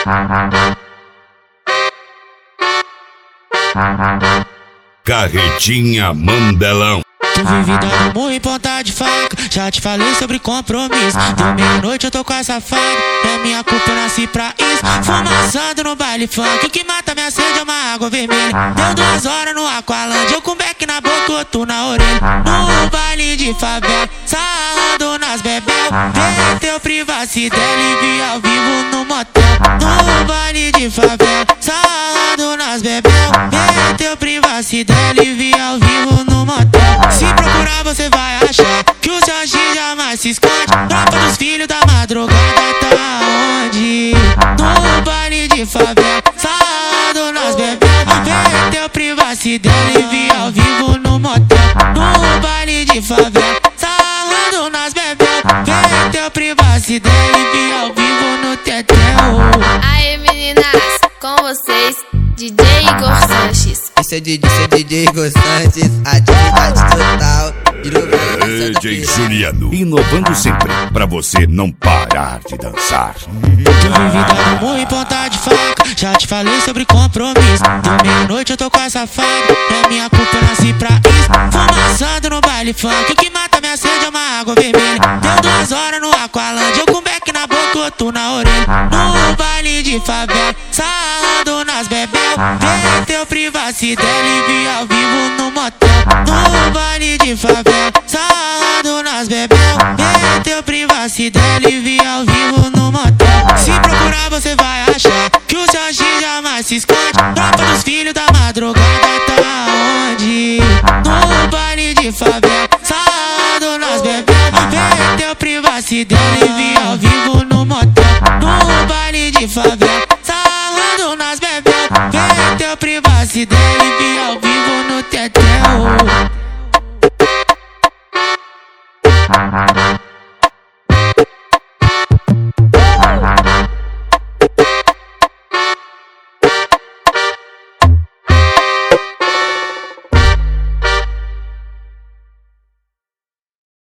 Carretinha Mandelão. Tu vive dando murro em ponta de faca, já te falei sobre compromisso. Deu meia-noite eu tô com essa faca, é minha culpa, eu nasci pra isso. Fumaçando no baile funk, o que mata minha sede é uma água vermelha. Deu 2 horas no Aqualândia, eu com beck na boca, outro na orelha. No baile de favela, sarrando nas bebel, perdeu privacidade e vi ao vivo no motel. No baile de favela, sarrando nas bebel, perdeu privacidade e vi ao vivo no motel. Se procurar você vai achar que o seu X jamais se esconde. Tropa dos filhos da madrugada tá onde? No baile de favela, sarrado nas bebel, perdeu privacidade e vi ao vivo no motel. No baile de favela, sarrado nas bebel, perdeu privacidade e vi ao vivo no tetel. Aê meninas, com vocês, DJ Igor Sanches. Esse é DJ Igor Sanches, atividade total. DJ Juliano, inovando sempre, pra você não parar de dançar. Tu vive dando murro em ponta de faca, já te falei sobre compromisso. Deu meia-noite eu tô com essa faca, é minha culpa, eu nasci pra isso. Fumaçando no baile funk, o que mata minha sede é uma água vermelha. Deu 2 horas no Aqualândia, eu com beck na boca, outro na orelha. No baile de favela, sarrado nas bebel, perdeu privacidade e vi ao vivo no motel. No baile de favela, sarrado nas bebel, perdeu privacidade e vi ao vivo no motel. Se procurar você vai achar que o seu X jamais se esconde. Tropa dos filhos da madrugada tá onde? No baile de favela, sarrado nas bebel, perdeu privacidade e vi ao vivo no motel. No baile de favela, sarrado nas bebel, perdeu privacidade e vi ao